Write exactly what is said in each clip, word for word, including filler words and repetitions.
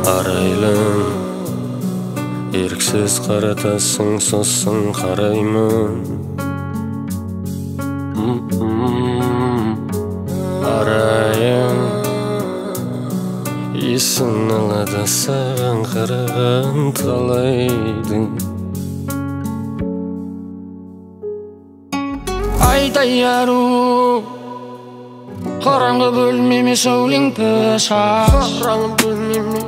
арайлым еріксіз қаратасың, сосын қараймын. Арайым есін алады саған қараған талайдың. Айдай ару қараңғы бөлмеме сәулең пышақ, қараңғы бөлмеме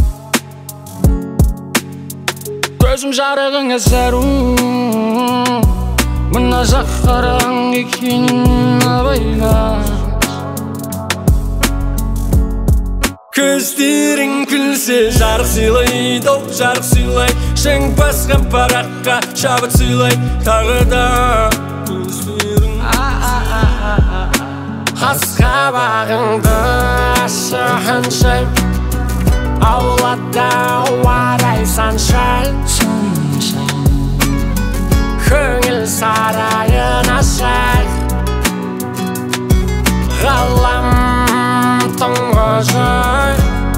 көзім жарығыңа зәру. Мына жақ қараң екенін абайла. Көздерің күлсе жарық сыйлайды, оу жарық сыйлайды. Шаң басқан параққа шабыт сыйлайды. Тағы да көздерің қас қабағыңды ашы ханшайым. Аулада ауарай саншайым. Көңіл сарайын ашай. Ғалам тұңғыжай.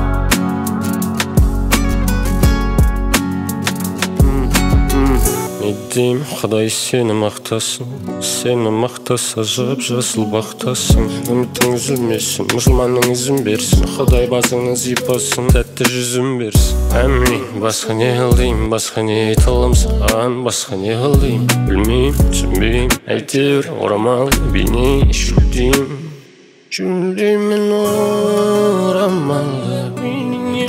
Не дейм, Құдай сені мақтасын, сені мақтаса жып жасыл бақтасын. Үмітің үзілмесін, мұсылманның ізін берсін, Құдай басыңның зипасын, тәтті жүзін берсін. Әмін, басқа не қылдейм, басқа не айта алам саған, басқа не қылдейм, білмейм, түсінбейм. Әйтеуір орамал бейне жүлдейм, жүлдеймін орамалды бейнеңе,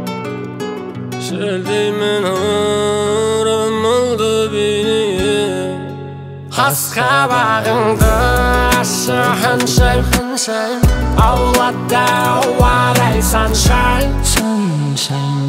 жүлдеймін орамалды бейнеңе. Қас қабағыңды ашы ханшайым, аулада ауарай саншайым.